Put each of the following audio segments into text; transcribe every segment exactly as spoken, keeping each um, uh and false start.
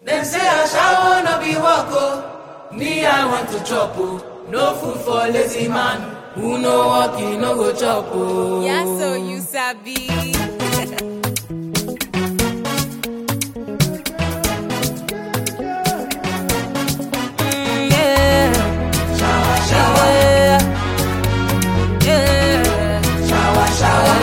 Them say I shall wanna be wako. Me, I want to chop. Oh. No food for lazy man. Who no walking, no go chop. Oh. Yeah, so you sabi. Mm, yeah. Shower, shower. Yeah. Yeah. Shower, shower.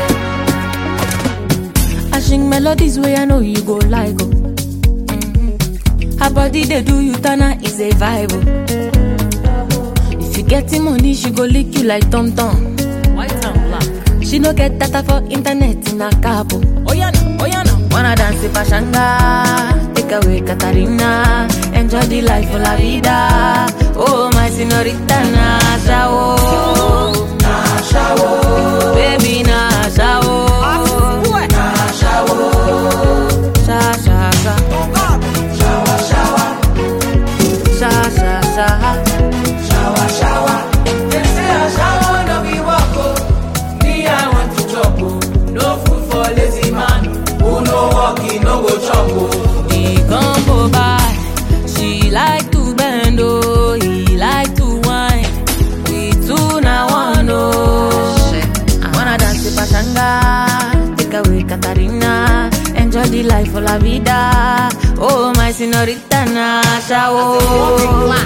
I sing melodies where I know you go like. Oh. Her body they do you tana is a vibe. Oh. If you getting money, she go lick you like Tom Tom. White and black. She no get data for internet in a cabo. Oh yeah, no, oh yeah, no. Wanna dance with Pashanga, take away Katarina, enjoy the life of la vida. Oh my señorita Nasha, oh Nasha, oh. Baby Nasha, oh Nasha, oh. Sha sha sha, Shower, shower. sha sha sha. Shower, shower. Them say I shall wanna be wako. Me, I want to chop. Oh. No food for lazy man. Who no walking, no go chop. Oh. He come go by, she like to bend, oh, he like to whine. We two now one, oh. Wanna dance with Pashanga, take away Katarina, enjoy the life of la vida. Oh my señorita Nasha, oh